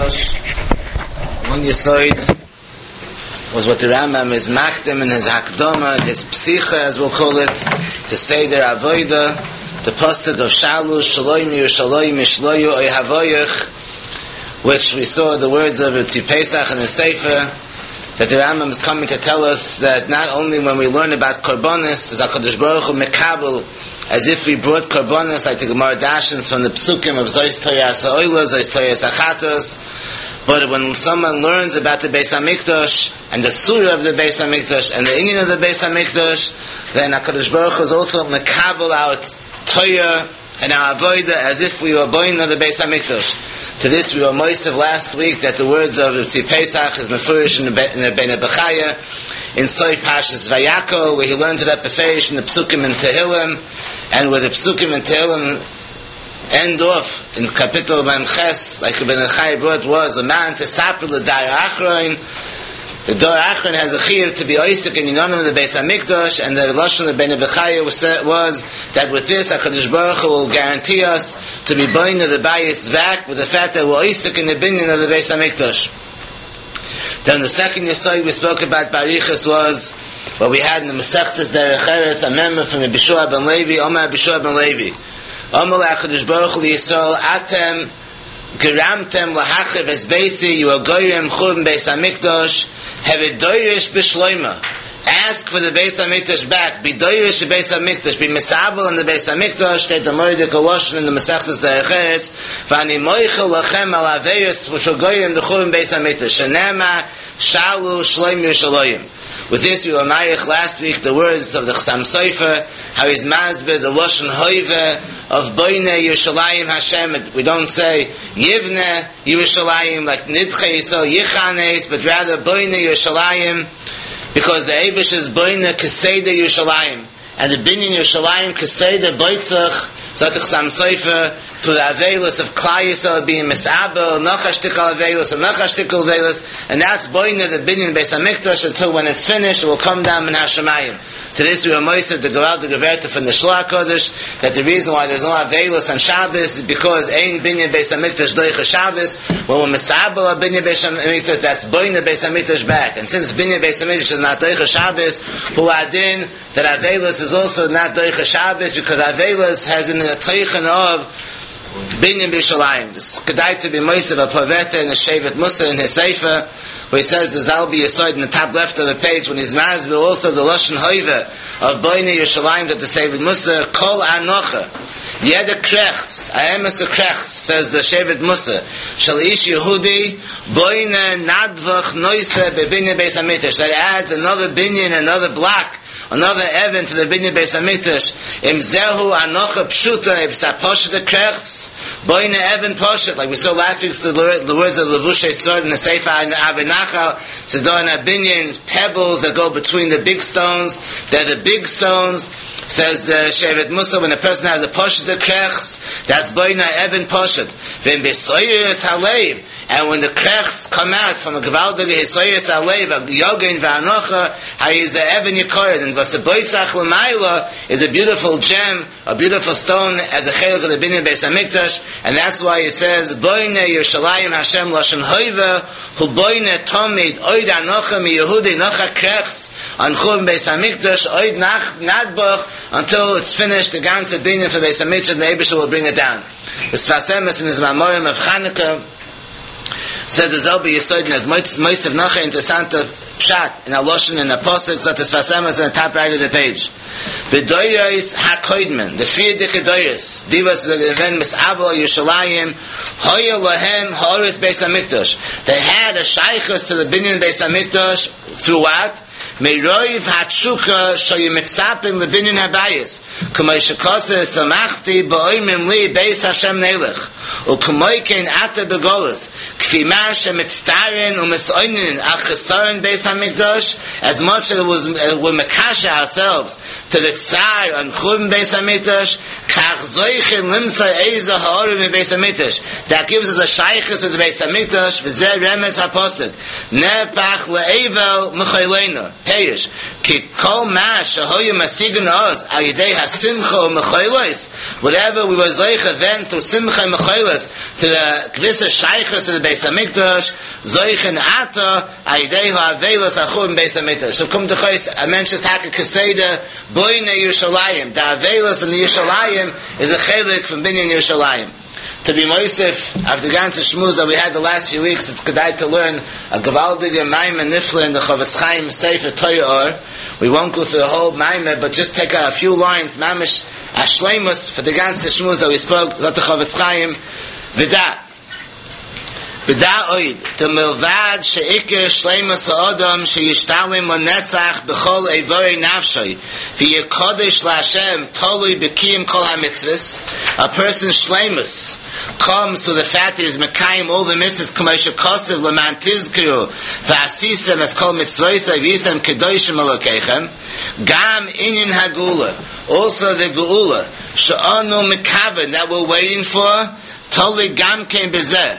Kadosh. One Yesod was what the Rambam is makdim in his Hakdama, his Psicha as we'll call it, to say their Avodah, the Pasuk of Shalu, Shalom Yerushalayim, Mishloyu, Oy Havoyach, which we saw the words of Tzvi Pesach in the Sefer, that the Rambam is coming to tell us that not only when we learn about Korbanos, is HaKadosh Baruch Hu Mekabel, as if we brought Korbanos, like the Gemara Dashins from the Psukim of Zois Toyas HaOyla, Zois Toyas HaChatos, but when someone learns about the Beis HaMikdash, and the Surah of the Beis HaMikdash, and the Inyan of the Beis HaMikdash, then HaKadosh Baruch Hu is also Mekabel out Torah and our Avodah as if we were born of the Beis HaMikdash. To this we were moisav last week that the words of Tzvi Pesach is mefurish in the Bnei Bechaya in Soy Pashas Vayakol, where he learns it at Beferish in the Psukim and Tehillim, and where the Psukim and Tehillim end off in Kapitel Memches, like Ibn Achai brought, was a man to sapir the Dar Achroin. The Dor Achron has a chiyuv to be oisik in Yinonim of the Beis HaMikdash, and the Lashon of Bnei Bechaya was that with this HaKadosh Baruch Hu will guarantee us to be born of the Bayis back with the fact that we're oisik in the binyan of the Beis HaMikdash. Then the second Yesod we spoke about Barichas was what we had in the Masechtas Derech Eretz, a member from Bishua ben Levi, Omar Bishua ben Levi. Omar HaKadosh Baruch Hu Yisrael, Atem Geramtem lahachev es beisi, you are goyim churban Beis HaMikdash, have a doirish b'shloima. Ask for the Beis HaMikdash back. Be doirish Beis HaMikdash. Be misabel in the Beis HaMikdash. State the Moedik Oloshin in the Masechtas Derech Eretz. V'ani moichel lachem al aveiros v'shal goyim the churban Beis HaMikdash. Shenema shalu shloim Yerushalayim. With this, we were marich last week the words of the Chassam Sofer, how he's mazbeh the Lashon Hoive of Boine Yerushalayim Hashem. We don't say Yivne Yerushalayim like Nidche Yisrael Yichanes, but rather Boine Yerushalayim, because the Eibush is Boine Keseda Yerushalayim, and the Binyan Yerushalayim Keseda Boitzach. So the Chassam Sofer, through the Aveilus of Klal Yisrael being Misabel, Nachashtikal Aveilus, and Nachashtikal Aveilus, and that's Boina, the Binyan Beis HaMikdash, until when it's finished, it will come down in Hashemayim. To this we were moisav the Gewalt the Geverta from the Shloah Kodesh, that the reason why there's no Aveilus on Shabbos is because Ein Binyan Beis HaMikdash Doicha Shabbos, when we're Misabel of Binyan Beis HaMikdash, that's Boina Beis HaMikdash back. And since Binyan Beis HaMikdash is not Doicha Shabbos, Hu Adin, that Aveilus is also not Doicha Shabbos, because Aveilus has in the Teichen of Binyan B'Shalayim. This Kedai to be Moisav a Paveta in the Shevet Musa in his Sefer, where he says the Zalbi Yesod in the top left of the page, when he's mazbeh also the Lashon Hoive of Boine Yerushalayim that the Shevet Musa, Kol Anocha, Yeda Krechts, Aemes the Krechts, says the Shevet Musa, Shalish Yehudi, Boine Nadvach Noise Bebinyan Beis HaMikdash, that adds another Binyan, another block, another Evan to the Binyan Beis HaMikdash. Im Zehu Anocha Pshuta, if Saposhet the Krechts, Boine Evan Poshet, like we saw last week, the words of Levushay Sword in the Sefer Avinachal, Sedona Binyan, pebbles that go between the big stones, they're the big stones, says the Shevet Musa, when a person has a Poshet the Krechts, that's Boine Evan Poshet. Vim Besoyers Halev, and when the krechts come out from the Gevaldige Hisoyes Alev, the Yogin V'Anocha, how is the Evan Yikorid, and Vasaboitzach L'mayla is a beautiful gem, a beautiful stone, as a chelik of the Binyan Beis HaMikdash, and that's why it says, Boine Yerushalayim Hashem Lashon Hoive, Hu Boine Tomid, Oid Anocha Mi Yehudi Nocha Krechts, on Churban Beis HaMikdash, Oid Nadbach, until it's finished, the ganze Binyan for Beis HaMikdash, the Eibusha will bring it down. The Sfas Emes in his Mamorim of Chanukah, says the Zalbi Yesod in his Moisav Nacha Interessante Pshat in Aloshin and Apostle, so the Sfas Emes in the top right of the page. V'doyos hakoidmen, the Friedike doyos, divas even misabel Yerushalayim, hoya lahem ha'oris Beis HaMikdash. They had a shaychus to the Binyan Beis HaMikdash through what? Meiroiv hatshuka shoyimitzapin lebinyan habayis. Kumay shekose samachti ba'oimim li beis Hashem nelech. Ukumay kein ate begolos. Kfima shemitztarin umisoinin al chesaron beis HaMikdash. As much as we're mekasha ourselves to the tsar on churban beis HaMikdash, kach zoichin limsa eiza ha'orim in beis HaMikdash. That gives us a shaychus with the beis HaMikdash. V'zeh remes haposed. Nepach le'evel m'chayleinu. Perish. Ki kol ma shahoyu masigun oz al yidei hasimcha u'mechaylos. Whatever we were zoich event through simcha u'mechaylos, toilas to the Kvisa Shaychus to the Beis HaMikdash, Zoichen Ata, Aidehu Avelos Achum Beis HaMikdash. So come to Chais, I mentioned Taka Keseda, Boine Yerushalayim. The Avelos and the Yerushalayim is a chelik from Binyan Yerushalayim. To be Moisef, after the ganze Shmuz that we had the last few weeks, it's good to learn a Gavaldige Maimah Nifla in the Chavetz Chaim Sefer Torah. We won't go through the whole Maimah, but just take a few lines, Mamish Ashleimus, for the ganze Shmuz that we spoke, that the Chavetz Chaim, Vida oid, to milvad she'ikir shleimus ha'odam she'yishtalim l'netzach b'chol eivori nafshay v'yeh kodesh la'Hashem tolui b'kiyim kol ha'mitzvahs. A person's shleimus comes to the fact that he's mekayim all the mitzvahs k'may she'kosev l'man tizkiru v'asisem es kol mitzvahs v'yisem kedoshim elokeichem gam inyan ha'gula. Also the geula she'anu mekabed that we're waiting for tolui gam kein bezeh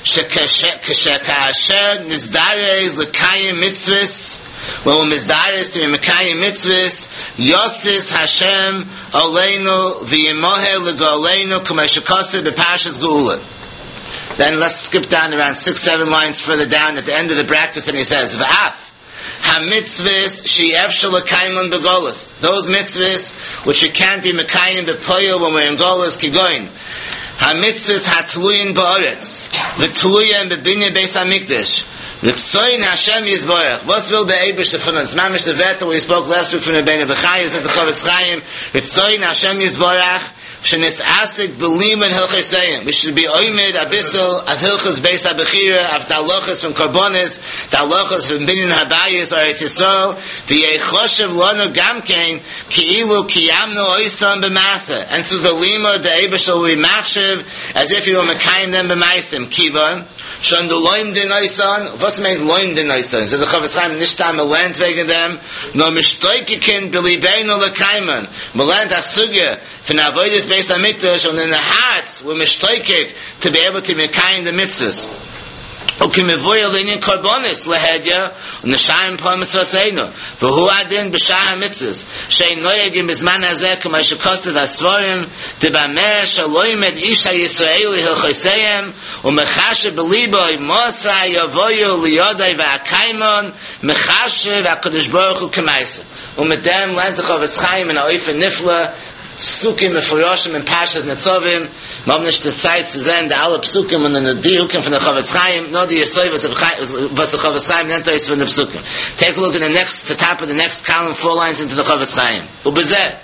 Shekasher nizdares l'kayim mitzvahs. When we're nizdares to be mekayim mitzvahs, Yosis Hashem aleinu v'yemohe l'goleinu k'may shekoseh b'parshas Geula. Then let's skip down around 6-7 lines further down at the end of the brackets, and he says, V'af ha-mitzvahs she'efshel l'kayim b'golos. Those mitzvahs which we can't be mekayim b'poyo when we're in Golos kigoyin. Ha-mitzvahs ha-tluyin ba'oretz v'tluyin b'binyan Beis HaMikdash v'tzoyin Hashem Yisborach. What will the Eibush von uns? Mamish the Veta we spoke last week from the Bnei Bechayis at the Chavetz Chaim v'tzoyin Hashem Yisborach shenis asik b'liman hilchesayim. We should be oimed abyssal of hilches Beis HaBechira of dalachas from Karbonis, dalachas from Binyan Habayis or Eretz Yisrael v'yei choshev lonu gamkein ki'ilu kiyamnu oisam b'masa. And through the lima the Eibush will be machshev as if you were mekayim them b'maisim. Kiva shon du loim din oisan. What's meant loim din oisan? So the Chavetz Chaim nishtam melent wegen them no mishtoikikin b'libeinu l'kaiman melent asugya for avoidance Beis HaMikdash, and in the hearts we're mishtoikik to be able to mekayim the mitzvahs. Ukimevoya leinin karbonis lehedya u'neshayim pomis vaseinu v'hu adin b'shah hamitzvahs shein noyegim b'zman hazeh k'may shekosev asvarim t'bameh shaloimed isha Yisraeli hilchoseyem u'mechashe b'liboy mosra yavoyu liyodai v'akaimon mechashe v'akadosh baruch hu k'maisa u'medem lent Chavetz Chaim in ha'oifen nifla Psukim Mefuroshim and Pashas Netzovim. Man nicht die Zeit zu sehen, da alle Psukim und die Diukim von der Chavetz Chaim, nur die Yesoi, was der Chavetz Chaim nennt ist von der Psukim. Take a look at the top of the next column, 4 lines into the Chavetz Chaim. Ubezeh.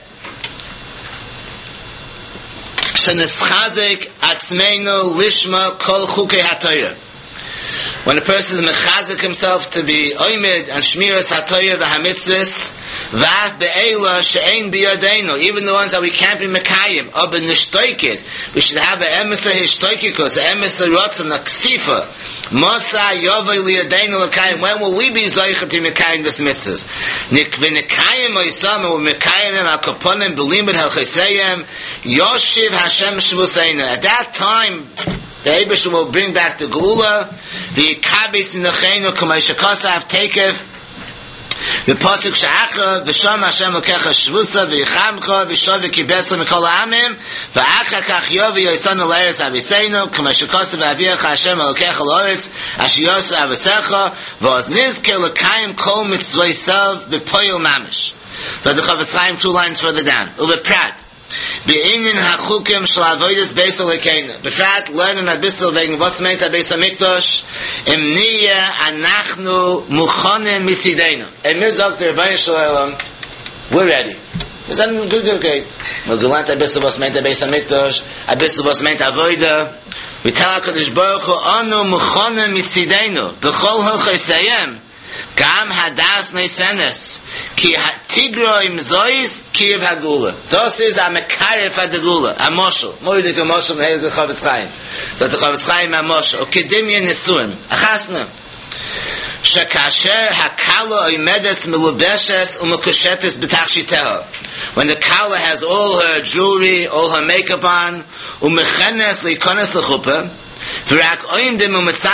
Sheneschazek atzmeinu lishma kol chukei haTorah. When a person is mechazik himself to be oimid and shmiras haTorah v'hamitzvahs, v'af be'ela she'ein biyadeinu, even the ones that we can't be mekayim, or b'nishtoikid, we should have a emesa hishtoikikus, a emesa rotzen, a ksifa, mosa yovay liyadeinu l'kayim. When will we be zoichet to mekayim this mitzvahs? V'nekayim oisam, and we're mekayim him al-kaponim b'limud hal-cheseyem, yoshiv Hashem shvuseinu. At that time, the Eibush will bring back the Geula, the Kabitz in the Chenu, K'may Shekosav Tekev, the Pasuk Sha'achra, V'sham Hashem Lokecha Shvusa, V'yichamcha, V'shov V'kibetza Mikol Ha'amim, V'acha Kach Yovi Yoisanu L'Eretz Aviseinu, K'may Shekosav Aviyecha Hashem Lokecha L'Oretz, Asher Yosu Avisecha, V'oz Nizke L'Kayim Kol Mitzvoisav B'poyil Mamish. So the Chavetz Chaim 2 lines further down. Uveprat. Be'inin hachukim shel avodas Beis Elokeinu. Befrat learning a bissel wegen was meint der Beis HaMikdash im niya anachnu muchonim mitzideinu. And mir sagt der Rebbeinu Shalom, we're ready. Wir sind good. Wir gelernt a bissel was meint der Beis HaMikdash, a bissel was meint avoda. We tell HaKadosh Baruch Hu anu muchonim mitzideinu b'chol hilchoseyem. Gam hadas neisenes ki tigro im zois kiv hagula. Das is a mekayef ad gula, a moshel. Moide ke moshel ne the Chavetz Chaim. So the Chavetz Chaim a moshel. Kedemye nesuin. Achasna. Shekasher hakala oimedes melubeshes umekushetes betachshiteha. When the kala has all her jewelry, all her makeup on, umechenes leikones lechuppah, When the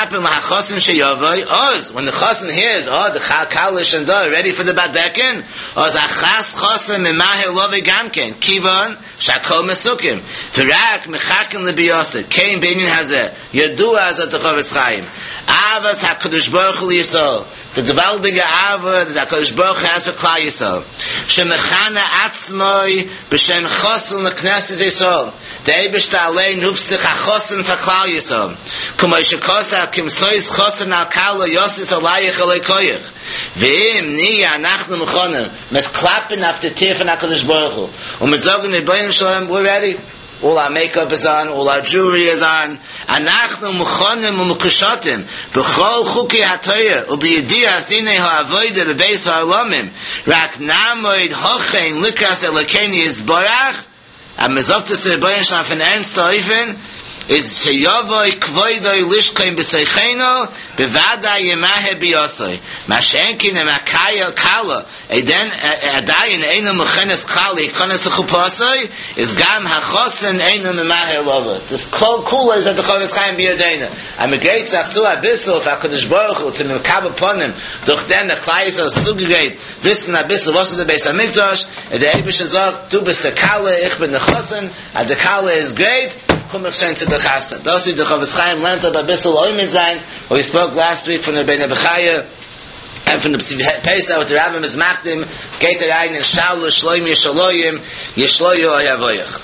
Chassan hears, the Kalish and the ready for the Badekin, Achas Chassan Memahir Lovi Gamken, Kivan, Shakol Mesukim, V'rak Mechakim Lebiyosed, Kein Binyan Hazeh, Yadua Hazeh Techovetz Chaim, Avas HaKadosh Baruch Hu Yisrael, the gewaltige Ava that HaKadosh Baruch Hu has for Klal Yisrael, Shemechana Atzmoi, B'Shem Chassan L'Knesset Yisrael, the Eibishter Alei Nufsich HaChassan for Klal Yisrael, Kumay Shekosa Kim Sois Chassan Al Kala Yosis Alayich Alei Koyach, Ve'im Niya Anachnu Mechonim, mit Klappen auf the Tier von HaKadosh Baruch Hu, und mit Zogen Rebbeinu Shalom, we're ready. All our makeup is on, all our jewelry is on. Anachnu Mechonim u'Mekoshatim, b'chol Chuki HaTorah, u'b'yedias Dinei HaAvodah b'beis HaOlamim, rak namoid hochein likras Elokeinu Yisborach, and mezoktas Rebbeinu Shalom von Ernst Ha'ofen, is sheyavoy kvoidoi lishkoim b'seicheno bevada yemahe biyosoi mashenkin emakayel kala eden adayin einu mechenes kali kones chupasoi is gam hachosen einu memahe lova. This cool is at the Chovetz Chaim biyadena. I'm a great tzachzu abissel for HaKadosh Baruch Hu to mekab upon him durch den the Klais is zugegeit wissen abissel was is the Beis HaMikdash and the Eibush sagt du bist der Kala ich bin der Chosen and the Kala is great. Come to the Chasna. Das ist the Chovetz Chaim learned about Bissel Oimid sein. We spoke last week from the Bnei Bechaya and from the Pesach with the Rabbim is Machdim geht rein in Shalu Shloim Yeshaloyim Yeshloyu Oyavoyach.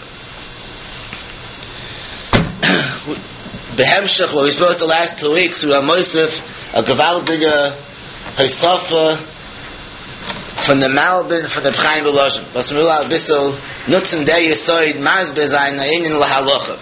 Behemshach, what we spoke the last 2 weeks, we are Mosef, a gewaltige Heisofa von der Malbin, von der Chaim Beloshem. Was wir ein bisschen nutzen der Yesoid Mazbe sein, in Lahalocha.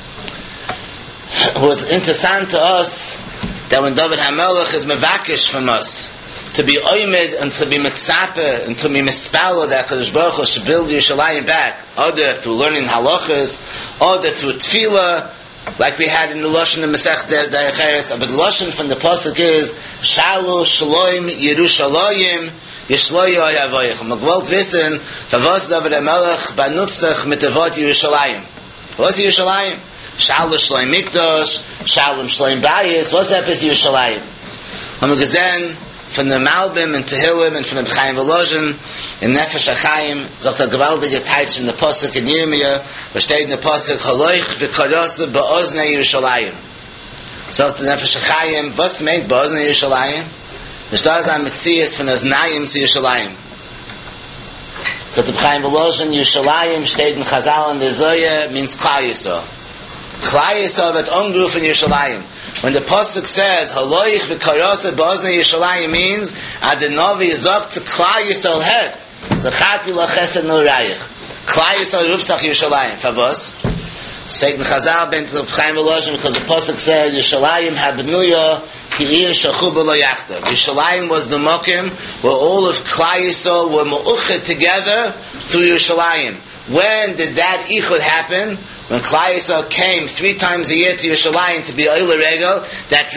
It was interessant to us that when David HaMelech is mevakish from us to be oimid and to be mitzape and to be mispalo that HaKadosh Baruch Hu should build Yerushalayim back, either through learning halachas, either through tefillah, like we had in the Lashon and Masech Dayacheres, but the Lashon from the Pasuk is Shalu Shaloim Yerushalayim Yeshloyu Oyavoyach. Und man gewollt wissen, was David HaMelech benutzach mit der Wort Yerushalayim. Was ist Yerushalayim? Shalom Shloim Mikdash, Shalom Shloim Bayis, was ist Yerushalayim? Haben wir gesehen, von der Malbim und Tehillim und von dem Chaim Volozhin in Nefesh HaChaim, sagt der gewaltige Teitsch in der Posuk in Yirmiyah, wo steht in der Posuk, Haloich v'korose be'oznei Yerushalayim. Sagt der Nefesh HaChaim, was meint be'oznei Yerushalayim? Nicht da ist ein Metzies von Oznayim zu Yerushalayim. Sagt der Chaim Volozhin, Yerushalayim steht in Chazal und der Zoya, means Klal Yisrael. Klal Yisrael wird angerufen Yerushalayim. When the Pasuk says, Haloich v'karose b'oznei Yerushalayim means, Adenovi zog to Klal Yisrael het. Zachati lo chesed no rayich. Klal Yisrael rufsach Yerushalayim. Favos? Seit in Chazal ben Chaim Volozhin, because the Pasuk says, Yerushalayim habnuya ki'ir shachu b'lo yachtav. Yerushalayim was the mokim where all of Klal Yisrael were mu'uched together through Yerushalayim. When did that ichud happen? When Klal Yisrael came 3 times a year to Yerushalayim to be Oile Regel, that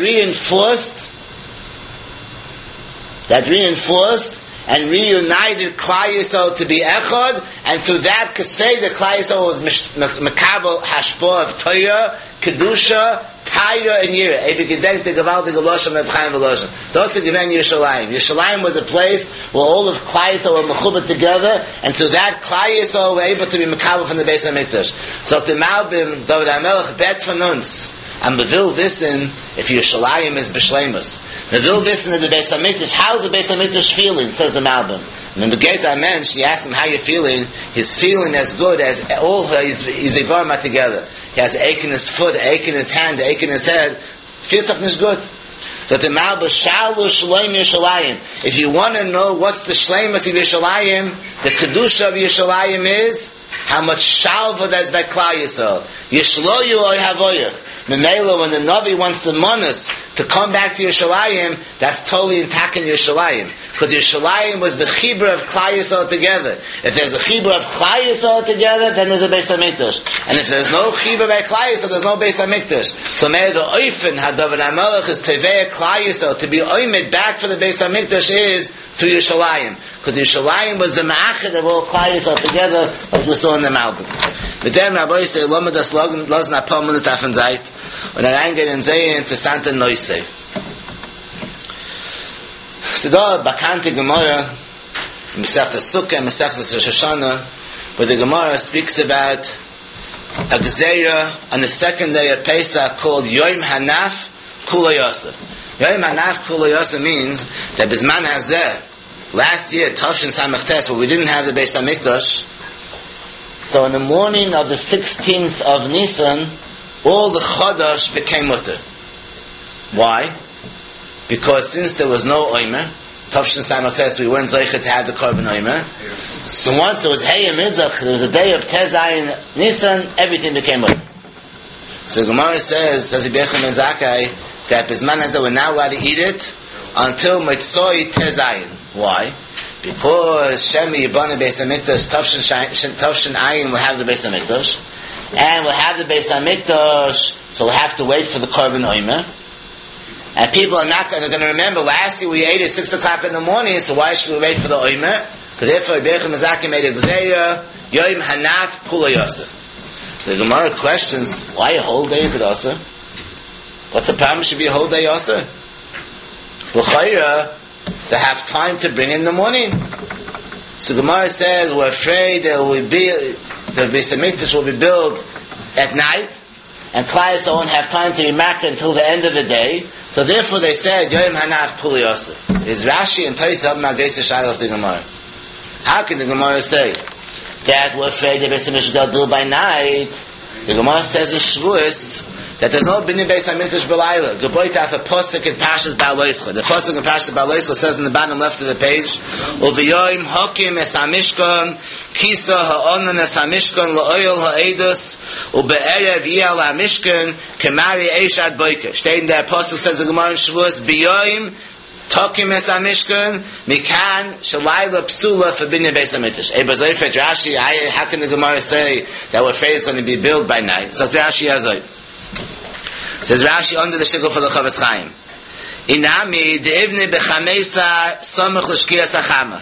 reinforced and reunited Klal Yisrael to be Echad, and through that Kasei, the Klal Yisrael was Mekabel Hashpah of Torah, Kedusha, Taira, and Yira. Ebi Gedenk the Gewaltige Loshem of Chaim Volozhin. Those are given Yerushalayim. Yerushalayim was a place where all of Klal Yisrael were mechubed together, and through that Klal Yisrael were able to be Mekabel from the Beis HaMikdash. So the Malbim, David HaMelech, bet von uns, and we will wissen if Yerushalayim is b'shleimus. We will wissen that the Beis HaMikdash, how is the Beis HaMikdash feeling, says the Malbim. And in the Geta Mensch, you ask him how you're feeling, he's feeling as good as all his Ivarim are together. He has ache in his foot, ache in his hand, ache in his head. Feels like it's good. That the Malbim, Shalu Shloim Yerushalayim. If you want to know what's the Shleimus of Yerushalayim, the Kedusha of Yerushalayim is how much Shalva there's by Klal Yisrael. Yeshloyu Oyavoyach. Memela, when the Navi wants the Monas to come back to Yerushalayim, that's totally intact in Yerushalayim. Because Yerushalayim was the Chibur of Klal Yisrael together. If there's a Chibur of Klal Yisrael together, then there's a Beis HaMikdash. And if there's no Chibur by Klal Yisrael, there's no Beis HaMikdash. So may the Oifen, David HaMelech is Tevei Klal Yisrael, to be oimid back for the Beis HaMikdash is to Yerushalayim. Because Yerushalayim was the ma'achid of all Klal Yisrael together, like we saw in the Malbim. But then Rabbi say, Lama das Loz na Palmuna Tafen Zayt, und reingehen sehr interessante Neuse. So da, bekannte Gemara, Masechta Sukkah, Masechta Rosh Hashanah, where the Gemara speaks about a Gezeira on the second day of Pesach called Yom Hanaf Kula Yasa. Yom Hanaf Kula Yasa means that Bizman Hazeh, last year, Tavshin Samach Tes, where we didn't have the Beis HaMikdash, so in the morning of the 16th of Nisan, all the Chodesh became mutter. Why? Because since there was no Omer, Tavshin Samach Tes, we weren't Zoichet to have the Korban Omer. So once there was Hayim Mizach, there was a day of Tezayin Nisan, everything became mutter. So the Gemara says Yibechem and Zakai, that Bizman Hazeh we're not allowed to eat it until Mitzoi Tezayin. Why? Because Shemi Yibana Beis HaMikdash, Tavshin Ayin will have the Beis HaMikdash, and we'll have the Beis HaMikdash, so we'll have to wait for the Korban Omer. And people are going to remember, last year we ate at 6 o'clock in the morning, so why should we wait for the Omer? Because therefore Yibechem Mezaki made a Gzeira, Yom Hanaf Kula Yasa. So the Gemara questions, why a whole day is it Asa? What's the problem? Should be a whole day Asa? L'chayra, to have time to bring in the morning. So Gemara says, we're afraid that the Beis HaMikdash will be built at night, and Klal Yisrael won't have time to be makar until the end of the day. So therefore they said, Yom Hanaf Kula Yasa. Is Rashi and Tosaf Magdesa Shaila of the Gemara? How can the Gemara say that we're afraid the Beis HaMikdash will build by night? The Gemara says in Shavuos that there's no binyan Beis HaMikdash b'layla. Geboitaf a posuk in Parshas Ba'al Loischa. The posuk in Parshas Ba'al Loischa says in the bottom left of the page, Uviyoim hokim es hamishkan, kisa ha'onan es hamishkan, la'oyel ha'edus, ube'erev yiyal ha'mishkan, kemari eish ad boiker. Steht in der posuk, says the Gemara in Shavuos, Biyoim Tokim es hamishkan, mikan shalayla psula for binyan Beis HaMikdash. Ebazayfet Rashi, how can the Gemara say that we're afraid it's going to be built by night? So Rashi Azay. Says Rashi under the shigul for the Chavetz Chaim. Inami de'ivne b'chamesa samach l'shkiyas hachama.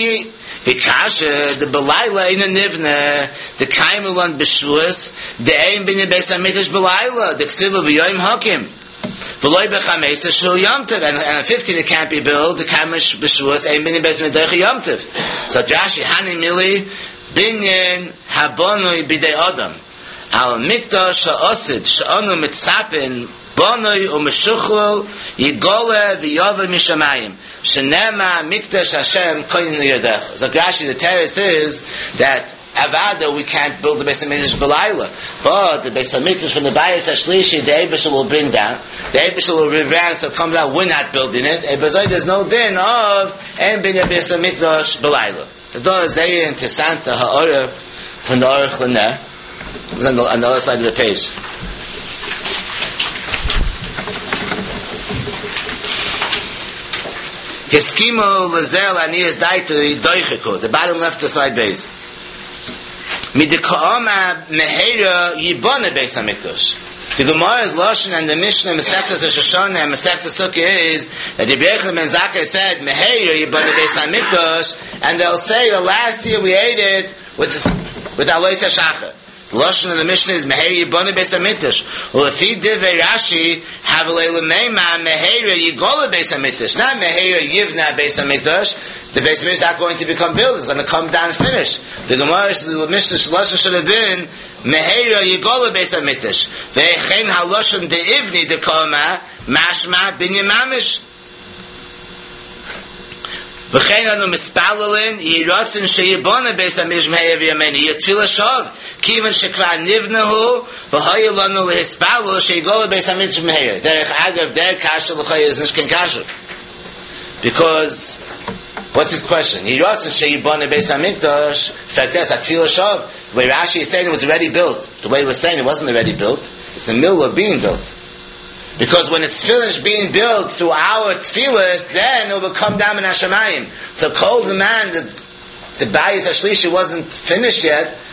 V'kasha the belayla in a nivne the kaimulon b'shvuas de'ein binyan Beis HaMikdash belayla the ksiva b'yoyim hakim v'loy b'chamesa shul yomtiv and on 15 it can't be built the kaimish b'shvuas ein binyan Beis HaMikdash yomtiv. So Rashi hani mili binyan habonoi b'dei adam al mikdash ha'osid she'onu mitzapin bonoi u'meshuchlol yigole v'yove mishamayim shenema mikdash Hashem koyin l'yodech. So Rashi, the teretz is that Avada we can't build the Beis HaMikdash b'layla, but the Beis HaMikdash from the Bayis HaShlishi the Eibishter will bring down. The Eibishter will bring down, so it comes out we're not building it. There's no din of en binyan Beis HaMikdash b'layla. The door is very interessant. The ha'orah from the Aruch Laneh. It was on the other side of the page. Hiskimo lezel aniyas daitri doicheku. The bottom left side base. Midikaama meheira yibana Beis HaMikdash. The Gemara's Lashon and the Mishnah Masechtas Rosh Hashanah and Masechtas Sukkah is that Yibechem ben Zakai said meheira yibana Beis HaMikdash, and they'll say the last year we ate it with Alois HaShachar. The Lashon of the Mishnah is Meheira Yibana Beis HaMikdash. Well, if he did Rashi, Havalei L'meima Meheira Yigola Beis HaMikdash, not Meheira Yivna Beis HaMikdash. The Beis HaMikdash is not going to become built; it's going to come down and finish. The Gemara, the Mishnah Lashon should have been Meheira Yigola Beis HaMikdash. Ve'echein Halashon de'ivni de'koma mashma binyan mamish. V'chein anu mispalelin yiratzin sheyibana Beis HaMikdash meheira v'yameini yatfila shav kivan shekvar nivnahu v'hayu lanu lehispalel sheyigola Beis HaMikdash meheira. Derech agav der kasha l'chayir is nishkin kasha. Because what's his question? Yiratzin sheyibana Beis HaMikdash. In fact, that's atfila shav. The way Rashi is saying it was already built. The way we're saying it wasn't already built. It's in the middle of being built. Because when it's finished being built through our tefillas, then it will come down in Hashemayim. So Kol the man, the Bayis HaShlishi wasn't finished yet,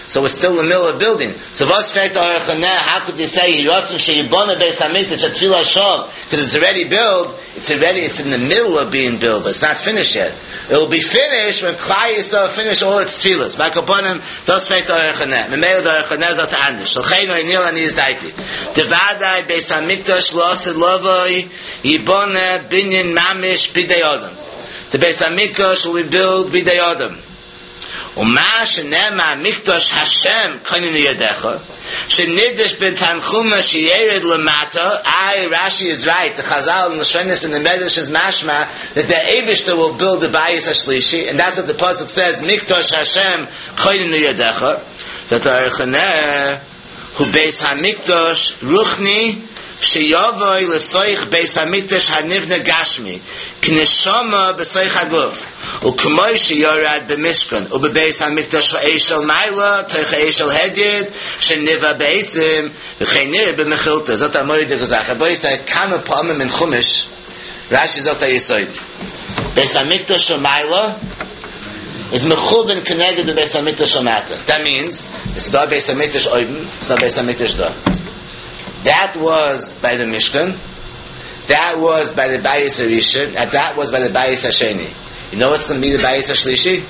so it's still in the middle of building. So what's fact how could you say Sheyibona Beis Hamikdash at Tefillah Shov? Because it's already built, it's in the middle of being built, but it's not finished yet. It will be finished when Klai Yisrael finish all its tefillas. Makaponim, das fact Memele Zot Andish. Shalcheinu Inil Ani Izdaiti. Devadai Beis Hamikdash Losid Lovoi Yibona Binyan Mamish Bidei Adam. The Beis Hamikdash will be built Bidei Adam. Uma Shenema Mikdash Hashem Kaninu Yadecha Shenidish B'Tanchuma Sheyered Lamata. Rashi is right. The Chazal and the Shrenis and the Medrash is mashma that the Eibishter will build the Bayis HaShlishi, and that's what the pasuk says. Mikdash Hashem Kaninu Yadecha. That the Archaneh who Beis Hamikdash Ruchni Sheyavoi L'Soich Beis Hamikdash Hanivne Gashmi Kneshama B'Soich Haguf U'K'moi Sheyorad B'Mishkan U'Bebeis Hamikdash Ha'Eshel Maila Teich Ha'Eshel Hedid Sheniva B'Eitzim V'Cheinir B'Mechilta. Zot HaMori D'Gazach Rabbi Yisrael Kama Pa'amim in Chumash Rashi Zot HaYisoid Beis Hamikdash Maila is Mechuben Keneged the Beis Hamikdash Mata. That means it's not Beis Hamikdash Oibim, it's not Beis Hamikdash Da. That was by the Mishkan. That was by the Bayis HaRishon. And that was by the Bayis HaSheni. You know what's going to be the Bayis HaShlishi?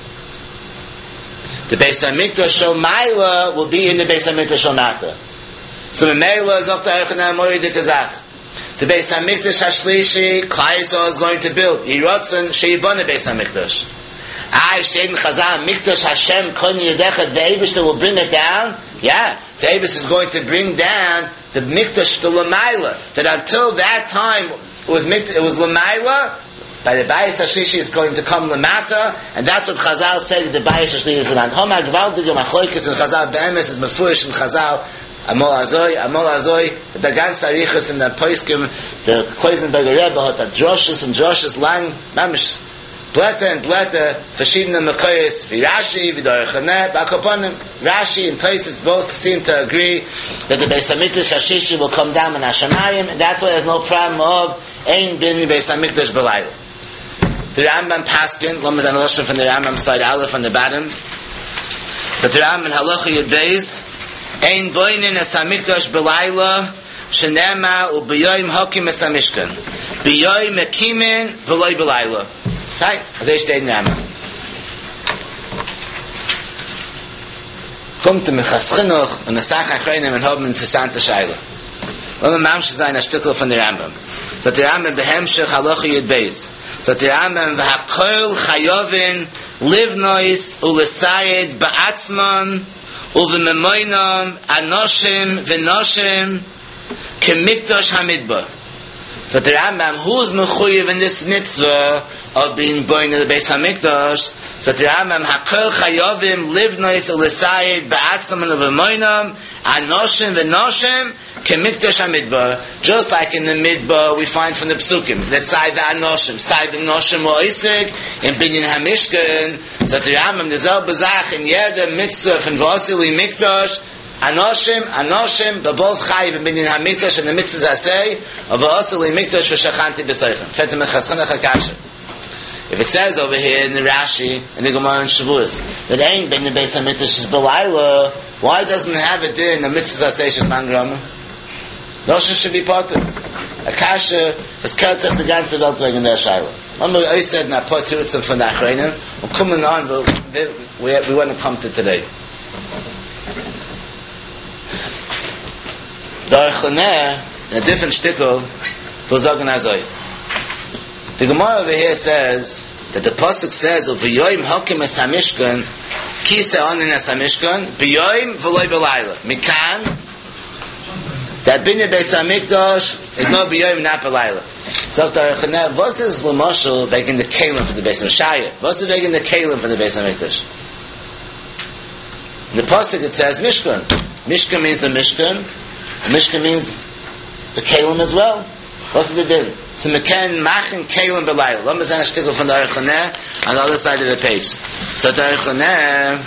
The Beis Hamikdash Shomayla will be in the Beis Hamikdash Shomata. So the Meila is of the Archanah Mori D'Kazach. The Beis Hamikdash HaShlishi, Klai Yisrael is going to build. Yirotzen Sheibona Beis Hamikdash. Shem Chazal Mikdash Hashem Kon Yedecha. The Eibishter will bring it down. Yeah, the Eibishter is going to bring down the Mikdash to Lamaila. That until that time it was Lamaila. By the Bayis HaShlishi is going to come Lamata, and that's what Chazal said. The Bayis HaShlishi is Lamata. Homa Gvaldige Machoikis and Chazal Be'emes is Mefurish and Chazal Amol Azoi. The Gans Arichas and the Poiskim, the Kloisenberger Rebbe had the Droshes lang Mamish. Blätter, verschiedene Mekoyes, wie Rashi, wie der Archaneh, Bakaponim. Rashi and Tosis both seem to agree that the Beis Hamikdash HaShishi will come down in Hashemayim, and that's why there's no problem of Ein Bin Beis Hamikdash B'Layla. The Rambam Paskin, Lomad Analoshim from the Rambam side Aleph on the bottom, but the Rambam Halacha Yud Beis, Ein Boinin Es Hamikdash B'Layla, Shenema U'B'Yoyim Hokim Es HaMishkan, B'Yoyim Mekimin V'Loy B'Layla. Right? Also ich stehe in Rambam. Kommt der Mechas Chinuch und der Sache Achreinim und haben interessante Scheile. Wollen wir Mamsch sein, ein Stückel von der Rambam. So der Rambam behemschech Halacha Yud Beis. So der Rambam v'hakol chayovin livnois ulesayed ba'atzman uvememoinam anoshim v'noshim kemikdosh hamidbar. So the Rambam, who's mechuyev in this mitzvah of being born in the Beis Hamikdash? So the Rambam, hakol chayovim livnois ulesayed ba'atzman uvememoinam anoshim v'noshim kemikdash hamidbar. Just like in the midbar we find from the psukim that side the anoshim, side the noshim oisik in binyan hamishkan. So the Rambam, the zel bezach in yeder mitzvah from vasili mikdash. Anoshim, they're both chayiv in binyan hamikdash and the mitzvahs say of vasili mikdash v'shachanti b'seichem. Fetem echaschanach hakasha. If it says over here in the Rashi and the Gemara and Shavuos that ain't binyan beis hamikdash is b'layla, why doesn't it have it there in the mitzvahs say shesman grama? Noshim should be part of it. Akasha is kertzef the ganze Welt wegen der Scheile. I said in our part to it from the Achreinim, and coming on, we want to come to today. The Archaneh, in a different shtickle, will sagen azoi. The Gemara over here says that the pasuk says, "U'v'yoyim hokim es hamishkan, kise onin es hamishkan, b'yoyim v'loy b'layla." Mikan, that binyan beis hamikdash is no b'yoyim, not b'layla. So the Archaneh, what is l'mashal wegen the kelim for the beis hamikdash? What is wegen the kelim for the beis hamikdash? In the pasuk it says mishkan. Mishkan means the mishkan. Mishkan means the kelim as well. What's the din? So meken machen kelim b'layla. Let me say a shtickle from the Archaneh on the other side of the page. So the Archaneh,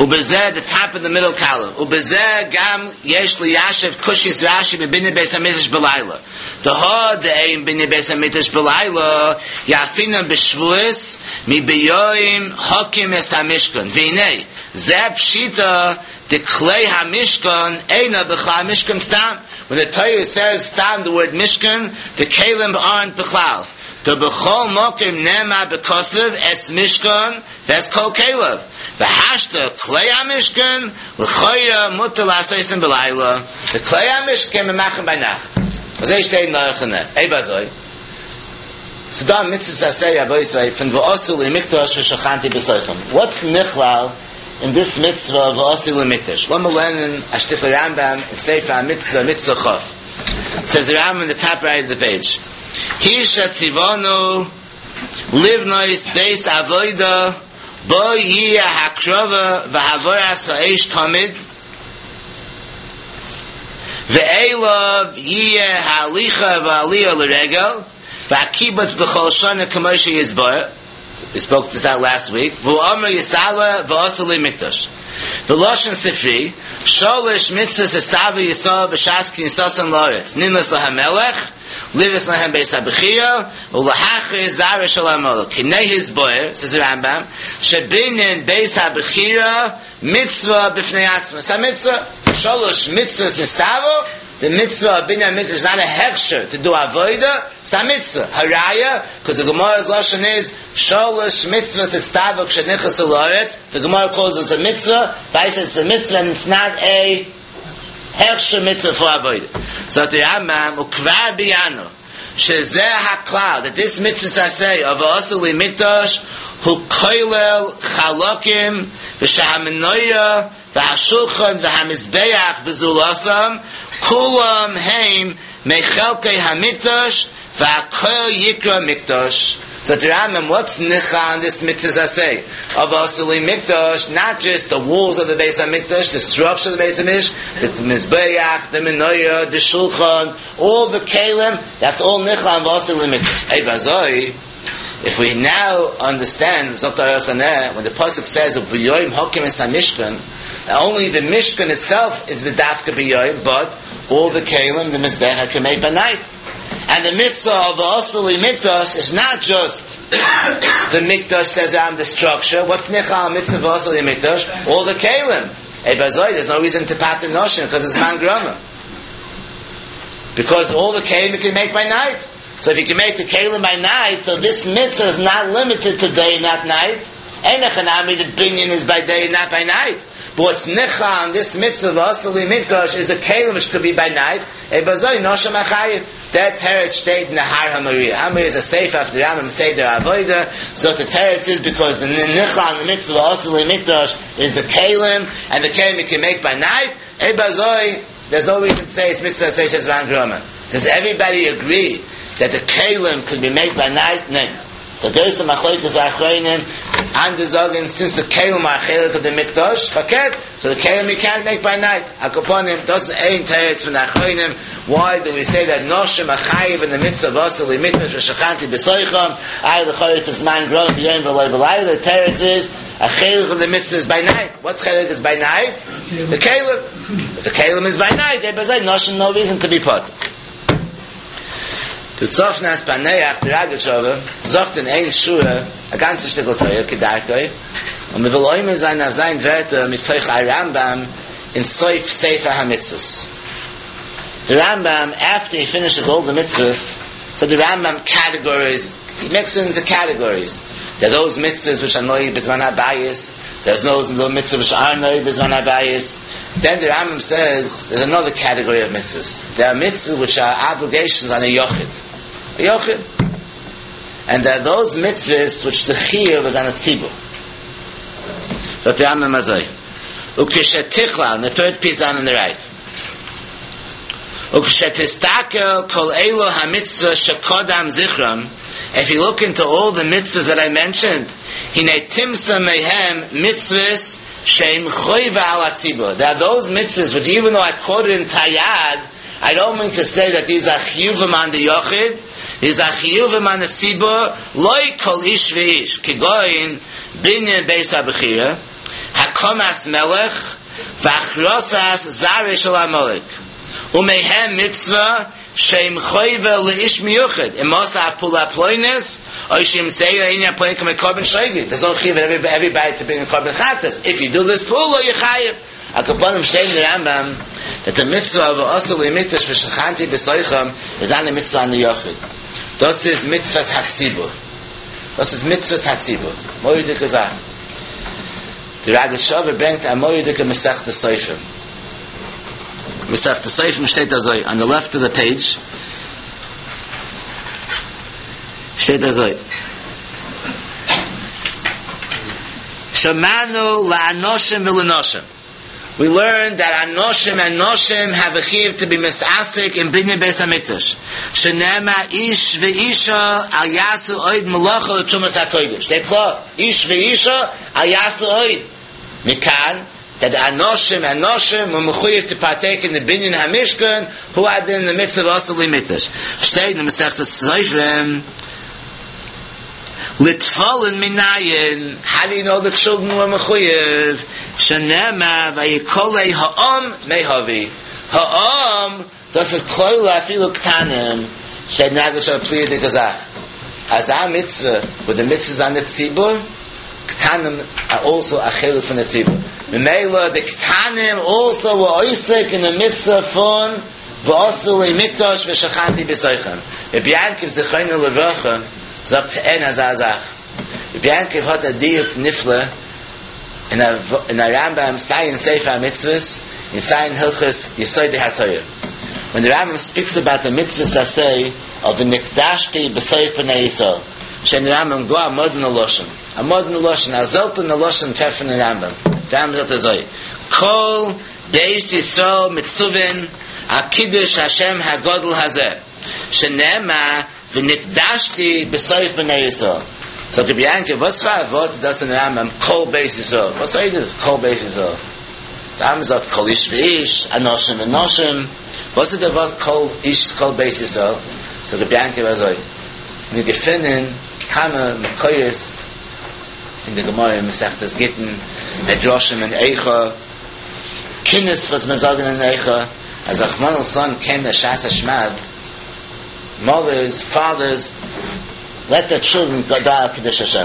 Ubezeh, the top of the middle column. Ubezeh gam yesh liyashev kushis Rashi b'binei beis hamikdash b'layla. The hod ein b'nei beis hamikdash b'layla yafinam b'shvuos mi b'yoyim hakim es hamishkan. V'inei zeh pshita the klei hamishkan eina b'chlal mishkan stam. When the Torah says stam the word mishkan, the kelim aren't b'chlal. The b'chol mokim nema b'kosev es mishkan v'es kol kelev. V'hashta klei hamishkan l'choya mutar l'asaysim b'layla. The klei hamishkan memachem by nach. V'zeh steht in der Rechene. Ey bazoi. So da mitzvah sasei avoisai from v'osu l'mikdash v'shachanti b'soichem. What's nichlal in this mitzvah of v'osu l'mikdash? Lo melenin ashtikh Rambam in Sefer HaMitzvah Mitzvah Chof. It says the Rambam in the top right of the page. Hi shetzivonu livnois beis avoida bo yiyah hakrova v'havoras ha'esh tamid ve'elav yiyah ha'alicha v'aliyah l'regel v'akibutz b'chol shana k'moshe yizbar. We spoke this out last week. V'omer yisala v'osu l'mikdash v'loshen sifri sholish mitzvahs estav yisol b'shas k'nisasan l'oretz nimlas l'hamelech Livis lahem beis habechira ulahachri zara shalamolo kinei his boyer, says the Rambam, shebinin beis habechira mitzvah b'fnei atzma. Sa mitzvah sholosh mitzvahs nistavo. The mitzvah of binyan mitzvah is not a hechsher to do avoida. Sa mitzvah haraya, because the Gemara's lashon is sholosh mitzvahs nistavo k'shenichas uloretz. The Gemara calls it a mitzvah. But it's a mitzvah and it's not a Hechsher mitzvah for avoid. So the Rambam ukvar biyano shezeh haklal that this mitzvah say of also limikdash hu koilel chalokim v'shahaminoya v'hashulchan v'hamizbeach v'zulasam kulam heim mechelkei hamikdash v'akol yikra mikdash. So the Rambam, what's nicha on this mitzvah say? Of Asuli Mikdash, not just the walls of the Beis HaMikdash, the structure of the Beis HaMikdash, the Mizbeach, the Menoya, the Shulchan, all the Kalim, that's all nicha on Asuli Mikdash. Hey, Bazoi, if we now understand, when the Pasuk says, B'yoyim Hokim es HaMishkan, only the Mishkan itself is the Dafka B'yoyim, but all the Kalim, the Mizbeach, can make by night. And the mitzvah of the Asuli Mikdash is not just the Mikdash says I'm the structure. What's nichal mitzvah of Asuli Mikdash? All the kalim. Hey, Bazoi, there's no reason to pat the notion because it's man grama. Because all the kalim you can make by night. So if you can make the kalim by night, so this mitzvah is not limited to day, not night. Einachanami, the binyan is by day, not by night. But what's nicha on this mitzvah of Asuli Mikdash is the kalim which could be by night. Hey, Bazoi, nosham achayiv. That teretz stayed in the Har HaMoriah. Hamir is a safe after the Rambam Seder Avoida. So the teretz is because the nicha on the mitzvah of Asuli Mikdash is the kalim, and the kalim you can make by night. Hey, Bazoi, there's no reason to say it's mitzvah seishes van groma. Does everybody agree that the kalim could be made by night? No. So there's some achloikas achroinim, and the zogan, since the kalim are chelik of the mikdash, faket, so the kalim you can't make by night. Akoponim, doesn't ain teretz from the achroinim. Why do we say that noshem achayiv in the mitzvah of asuli mikdash v'shachanti b'soicham, ay l'choyet is man growing b'yom v'loy b'lay, the teretz is, a chelik of the mitzvah is by night. What chelik is by night? The kalim. If the kalim is by night, they say noshem no reason to be put. Du zofnas paneach der Rageshove, zoft in ein Shura, a ganze Stückel Teuer, kedarkoi, und wir wollen immer sein auf sein Werte mit Teuch Rambam in Seif Sefer HaMitzvahs. The Rambam, after he finishes all the mitzvahs, so the Rambam categories, he makes it into categories. There are those mitzvahs which are noi bezman habayis, there's those mitzvahs which are noi bezman habayis. Then the Rambam says, there's another category of mitzvahs. There are mitzvahs which are obligations on a yochid. And there are those mitzvahs which the chiyuv was on a tzibur. So the Rambam Mazoi. Ukishetichla, the third piece down on the right. Ukishetistakel kol elo ha-mitzvah shekodam zichram. If you look into all the mitzvahs that I mentioned, hinei timsa mehem mitzvahs sheim choyva al ha-tzibur. There are those mitzvahs which even though I quoted in Tayad, I don't mean to say that these are chiyuvim on the yochid. These are chiyuvim on the tzibur. Loi kol ish v'ish. Kigoyin binyan beis ha-bechira. komas melech v'achrosas zareh shel Amalek umehem mitzvah Shem choyve leish miyuchad. Imasa apula ploines, or shem seya inya ploin kame korban shogeg. There's no chiv everybody to bring a korban chatas. If you do this pula, you chayiv. Akaponim shtein the Rambam that the mitzvah of also limitish v'shachanti b'soicham is not a mitzvah on the yochid. Das is mitzvahs hatzibur. Das is mitzvahs hatzibur. Moedik azah. The Ragat Shavar bringt a moedik a mesach the soifim. Mesach the Seifim steht azoi on the left of the page. Steht azoi. Shamanu la'anoshim v'l'noshim. We learned that anoshim and noshim have a chiv to be misasik in binyan beis hamikdash. Shenema ish ve'isha al yasu oid melacha l'tumas hakodesh. Steht klar. Ish ve'isha al yasu oid. Mikan. That anoshim were mechuyev to partake in the binyan hamishkan, who had in the midst of asali mitash. Steht in the Masechtas Seifim, litfalin minayin. How do you know the children were mechuyev? Shenema vayikolei ha'am mehavi. Ha'am, das is kloila afilu ktanim, shed nagash al-pliya de gazach. As our mitzvah, with the mitzvahs on the tzibur, ktanim are also a chiluk from the tzibur. Memela, the Ktanim also were oisek in the mitzvah von v'osul mikdash v'shachanti b'soichem. Rabbi Yankiv Zechaynu Levracha sagt en azazach. Rabbi Yankiv hat a diuk nifle in a Rambam Sayin Sefer Mitzvahs in Sayin Hilchos Yesod HaTorah. When the Rambam speaks about the mitzvahs asay of the Nikdashti b'soich b'nei Yisrael, Shen Rambam go amod n'loshen, azelton n'loshen tefen Rambam. Rambam zot azoi. Kol beis Yisrael mitzuvin akidush Hashem hagodol hazeh. Shenema v'nikdashti b'soich b'nei Yisrael. So Rabbi Yankiv, was war Wort das in Rambam? Kol beis Yisrael. Was soll das? Kol beis Yisrael. Rambam sagt kol ish v'ish, anoshim v'noshim. Was ist der Wort kol ish, kol beis Yisrael? So Rabbi Yankiv azoi. Wir gefunden Kame Mekoyes in der Gemara in Masechtas Gittin, Edroshim and Eicha, Kinnis, was man sagen in Eicha, as Achman al-Son came to Shas HaShmad, mothers, fathers, let their children go down Kiddush Hashem.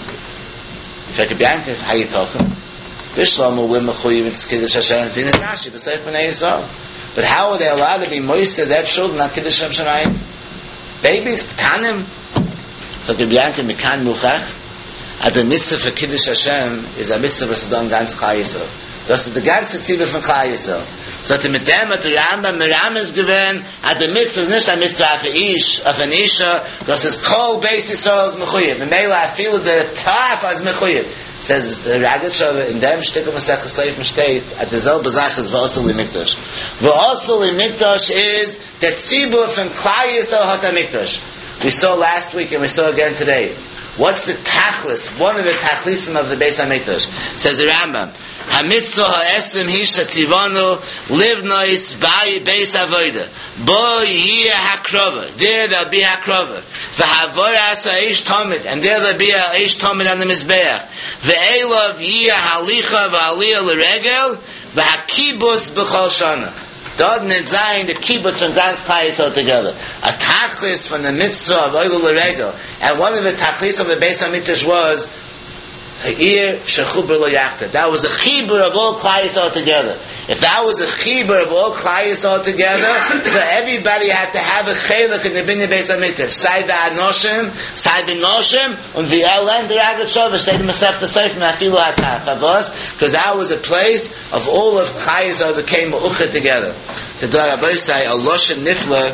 If I could be anchored, how you talking? Bishlomo will mechuyev in Kiddush Hashem, v'ninashi, b'seif b'nei Yisrael. But how are they allowed to be moist their children on Kiddush Hashem Shemayim? Babies, Ktanim. So Rabbi Yankiv Mikan Muchach, at the mitzvah for Kiddush Hashem is a mitzvah was done ganz Klal Yisrael. Das ist the ganze Tzibur von Klal Yisrael. So at the Medem at the Rambam is given at the mitzvah is nicht a mitzvah of an Isha, das ist Kol Beis Yisrael's Mechuyev. Memela I feel the Taf as Mechuyev. Says the Ragat Shavar in dem Stück of Masechtas Seifim steht at the selbe Sache is V'osel Mikdash. V'osel Mikdash is the Tzibur from Klal Yisrael hat HaMikdash. We saw last week and we saw again today. What's the tachlis? One of the tachlisim of the Beis HaMikdash. Says the Rambam, Hamitzvah ha'esem hish tzivanu livnois Beis Avoda. Bo yiyeh hakrova. There there'll be hakrova. V'havoras ha'ish tomid. And there there'll be ha'ish tomid on the Mizbeach. Ve'elov yiyeh halicha v'aliyah l'regel. V'hakibus b'chol shana. Dort nicht sein, the kibbutz from ganz Klal Yisrael together. A tachlis from the mitzvah of Oilul L'Regel. And one of the tachlis of the Beis HaMikdash was Ha'ir Shechubur Lo Yachta. That was a chibur of all Klal Yisrael together. If that was a chibur of all Klal Yisrael together, so everybody had to have a chelak in the Binyan Beis HaMikdash. Sai the Anoshim, Sai the Noshim, and the Elen, the Ragat Shavar, Shtei the Masechtas Seifim, Afilu HaTaf. Because that was a place of all of Klal Yisrael became U'uchet together. The Rabbi say, Aloshem Nifla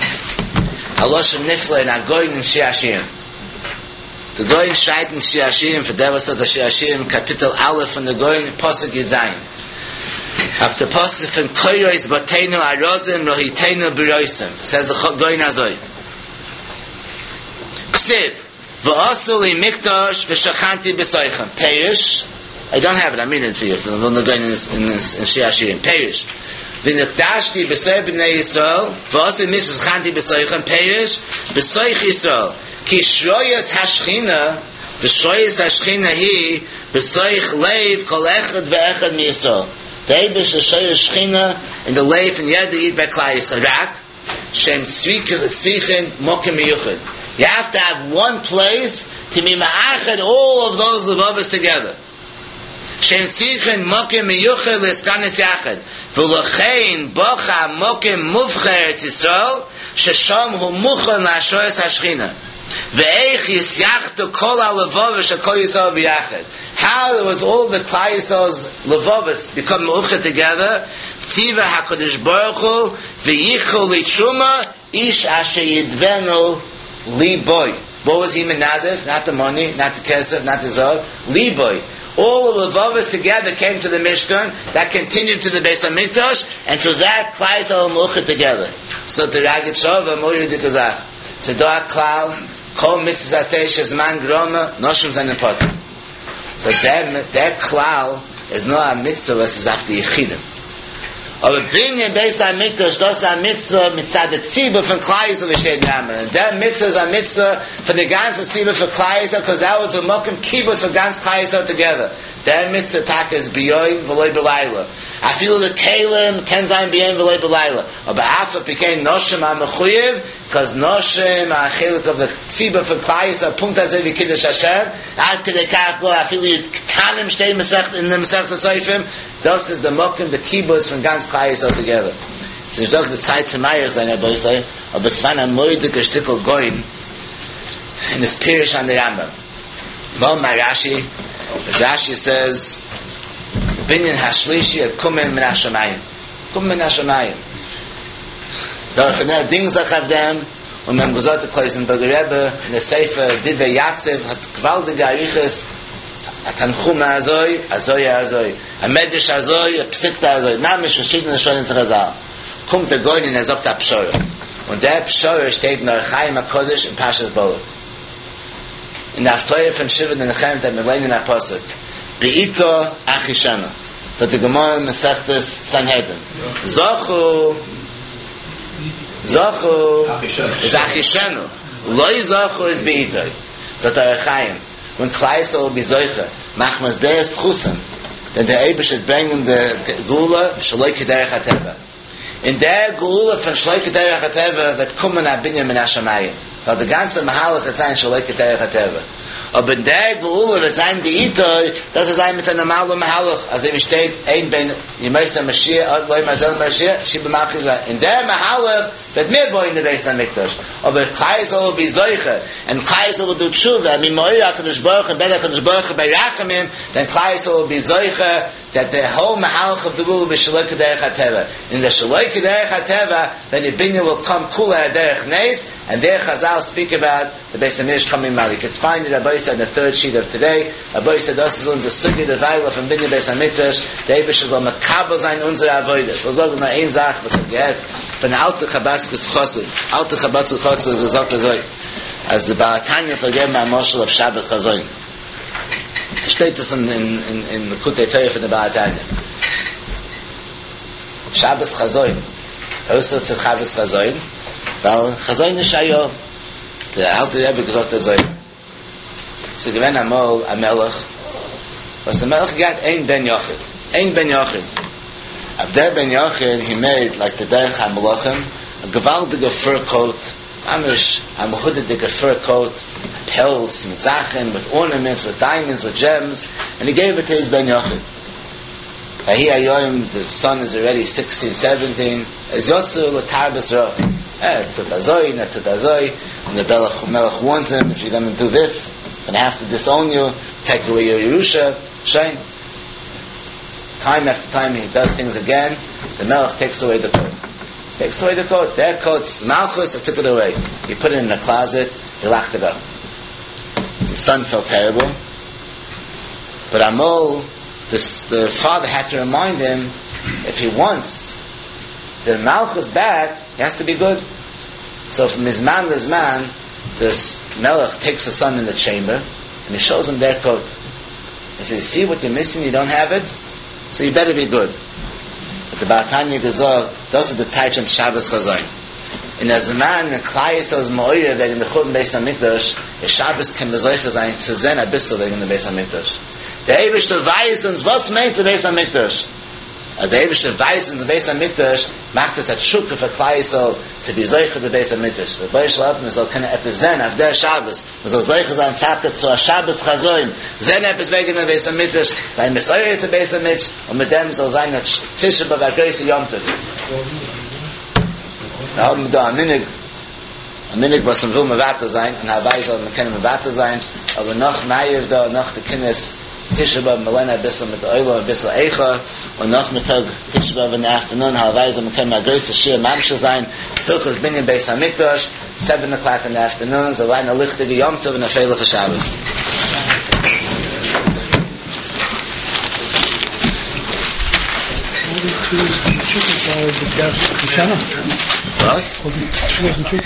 in Agoyin and Shiashim. The Goyin Shait in Shiashim, for Devasat the Shiashim, Kapitel Aleph, and the Goyin Pasuk Yidzayin. After Pasuk from Koyois Bateinu Arozim Rohiteinu Biroisim, says the Goyin Azoi. Ksiv, V'osul Mikdash V'shachanti B'soichem. Perish, I don't have it, I'm reading it for you, from the Goyin in Shiashim. Perish. V'nikdashti B'soich B'nei Yisrael, V'osul Mikdash V'shachanti B'soichem. Perish, B'soich Yisrael. Ki shroyas hashchina, the shroyas hashchina he, B'soich leiv kol echad ve'echad mi-Yisrael. The Eibush is Shoyer Shechina in the leiv and Yed Yid Be'Klai Yisrael. Rak, Shem Tzvichin Mokim Miyuchid. You have to have one place to be ma'achad all of those levavos together. Shem Tzvichin Mokim Miyuchid L'Eskanis Yachad. V'lochein Bocha Mokim Muvcher Et Yisrael Shesham Hu Muchan La'ashoyas HaShechina. Ve'eich Yisyachtu Kol HaLevavos Shekol Yisrael B'Yachad. How was all the Klal Yisrael's levavos become meuched together? Tziva HaKadosh Baruch Hu v'yichu li'tshuma ish asher yidvenu liboy. What was he menadif? Not the money, not the kesef, not the zav. Liboy. All the levavos together came to the Mishkan, that continued to the Beis HaMikdash, and through that Klal Yisrael meuched together. So the Ragid Shova Moyer Dikazach. So doa Klal Kol Mitzvah Aseh Shezman Groma Noshim Zanepotim. So that klal is not a mitzvah, it's after yichidim. Aber binyan beis ha-mikdash, das a mitzvah mitzad the tzibah from Klal Yisrael v'shed Raman. And that mitzvah is a mitzvah for the gans tzibah for Klal Yisrael, because that was the mokum kibbutz for gans Klal Yisrael together. That mitzvah tak is biyoyim v'loy b'layla. I feel the kalim ken zayin biyoyim v'loy b'layla. Aber after became noshem ha-mechuyev, because noshem ha-chelik of the tzibah for Klal Yisrael, punkt hazeh v'kiddush Hashem, ad kedei kach go, I feel the tanim shtei in the Masech T'Soifim, das is the mokum, the kibbutz from gans Klal Yisrael together. Es ist doch die Zeit zu Meir sein, Herr Boisei, aber es war ein moidiger Stückel Goyim in das Pirish an der Rambam. Well, my Rashi says, Binyan Hashlishi at Kumen Min HaShamayim. Kumen Min HaShamayim. Doch in der Dingsach auf dem, und man gesagt, der Kloisenberger Rebbe, in der Sefer, Divrei Yatzev, hat gewaltige Ariches, a Tanchuma azoi, a Medish azoi, a Psikta azoi, mamish verschiedene schon in Zerazal. Kommt der Goyin und sagt a Pshore. Und der Pshore steht in Archaim HaKodesh in Pashas Bolog. In der Aftoye von Shiva den Nechem, der Melein in Apostel. Beito Achishanu. So the Gemara Mesechtes Sanhedrin. Zochu is Achishanu. Loi Zochu is Beito. So the Archaim. When Klal Yisrael will be Zoicha, Machmas Deis Chusam, then the Eibush should bring him the Gula, Shaloi Kederech HaTeva. In der Gula von Shaloi Kederech HaTeva, wird kommen a Binyan Min HaShamayim. Weil der ganze Mahalach wird sein Shaloi Kederech HaTeva. Aber in der Gula wird sein Beitoi, das ist ein mit der normalen Mahalach. Also im steht, ein Ben Yemeisa Mashiach, Loi Mazel Mashiach, Shiba Machila. In der Mahalach wird mehr boi in der Beis HaMikdash. Aber Klal Yisrael will be Zoiche, and Klal Yisrael will do Tshuva, Mimoy HaKadosh Baruch Hu, Ben HaKadosh Baruch Hu, by Rachamim, then Klal Yisrael will be Zoiche, that the whole Mahalach of the Gula will be Shaloi Kederech HaTeva. In the Shaloi Kederech HaTeva, then the Binyan will come Kula Derech Neis, and there Chazal speak about the Beis HaMikdash coming Malik. It's fine that Rabbi said in the third sheet of today, Rabbi said, das ist unser Sugi, der Weile von Binyan Beis HaMikdash, der Eibush soll Makabel sein, unsere Avoide. Wir sagen nur eine Sache, was gehört, von der alte Chabatzkes Chossid, gesagt er so, als der Baal Tanya vergeben ein Moschel auf Shabbos Chazoin. Steht das in Kutei Teure von der Baal Tanya. Shabbos Chazoin. Außer zu Shabbos Chazoin, weil Chazoin ist Shayo. Der alte Rebbe gesagt er so, sie gewinnen einmal am Melech, was der Melech geht ein Ben Yochid. Ein Ben Yochid. Auf der Ben Yochid, he made, like the Derech HaMelochem, a gewaltige fur coat, amish, a mehudidige fur coat, pelts, with zachen, with ornaments, with diamonds, with gems, and he gave it to his Ben Yochid. He ayoyim, the son is already 16, 17, as yotzu l'tarbes roh. Tutazoi, not tutazoi, and the Melech warns him, if you're going to do this, I'm going to have to disown you, take away your Yerusha, shame. Time after time he does things again, the Melech takes away the coat. Their coat's Malchus, I took it away. He put it in the closet, he locked it up. The son felt terrible. But Amol, the father had to remind him, if he wants the Malchus back, he has to be good. So from his man to his man, the Melech takes the son in the chamber, and he shows him their coat. He says, see what you're missing, you don't have it? So you better be good. But the Baal Tanya gesagt, those are the types of Shabbos Chazoin. In der Zaman, in Klal Yisrael's Moire, wegen der Churban Beis HaMikdash, der Shabbos kann besäuche sein, zu sehen ein bisschen wegen der Beis HaMikdash. Der Eibischte weiß uns, was meint der Beis HaMikdash. Also der Eibischte weiß uns, der Beis HaMikdash macht es als Schuke für Kleisel, für die Seuche der Beis HaMikdash. Der Beis HaMikdash, man soll keine etwas sehen, auf der Shabbos. Man soll Seuche sein, Zapke zu der Shabbos Chazoim. Sehen etwas wegen der Beis HaMikdash, sein Besäure zu Beis HaMikdash, und mit dem soll sein, dass Tische bei der Größe Yomtov. Wir haben da ein Minig, was man will mit Warte sein, und Hawaii soll man können mit Warte sein, aber noch mehr da, noch die Kindes, Tishba, Melena ein bisschen mit Eula, ein bisschen Eicha, und noch mit Tag Tishba in der Afternoon, Hawaii soll man können mit größer Schir Mamsche sein, Hilchus Binyan Beis HaMikdash, 7 o'clock in the afternoon, so allein eine lichtige Yom Tov und eine feilige Shabbos. Was?